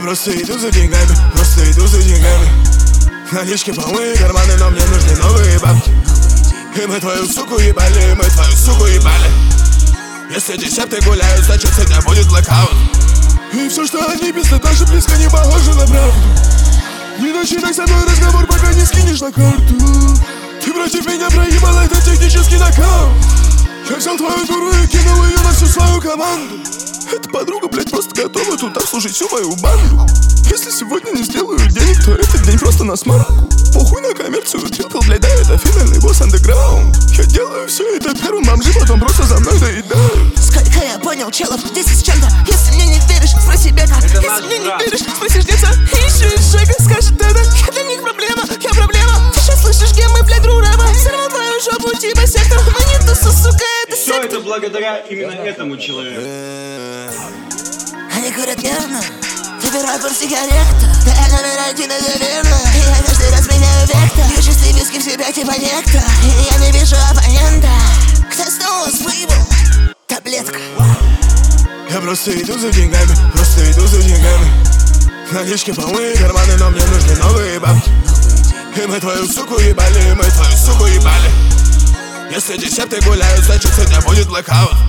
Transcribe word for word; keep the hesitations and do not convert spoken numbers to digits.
просто иду за деньгами, просто иду за деньгами. Налички полны карманы, но мне нужны новые бабки. И мы твою суку ебали, мы твою суку ебали. Если десятые гуляют, значит сегодня будет блэкаут. И все, что они пиздят, даже близко не похоже на правду. Не начинай со мной разговор, пока не скинешь на карту. Ты против меня проебал, это технический нокаут. Я взял твою дуру и кинул ее на всю свою команду. Эта подруга, блядь, просто готова тут обслужить всю мою банду. Если сегодня не сделаю денег, то этот день просто на смарку. Похуй на коммерцию, трипл, блядь, да, это финальный босс андеграунд. Я делаю все это первым, бомжи потом просто за мной доедают. Сколько я понял, челов, десять с чем-то. Если мне не веришь, спроси бека. Если мне не веришь, спроси жнеца. И еще из Жека скажет это. Я для них проблема, я проблема. Ты сейчас слышишь гемы, блядь, ру рэпа. Взорвал твою жопу, типа сектор. Мы не туса, сука, это Все сектор. это благодаря именно этому человеку. Они курят нервно, выбираю курс сигарету. Да я номер один, это верно. И я каждый раз меняю вектор. Я чистый виски в себя, типа нектар. И я не вижу оппонента. Кто снова выебал? Таблетка. Я просто иду за деньгами, просто иду за деньгами. Налички полны карманы, но мне нужны новые бабки. И мы твою суку ебали, мы твою суку ебали. Если десятые гуляют, значит сегодня будет блэкаут.